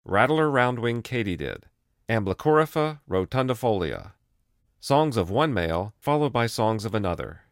Rattler roundwing katydid, Amblycoriffa rotundifolia. Songs of one male followed by songs of another.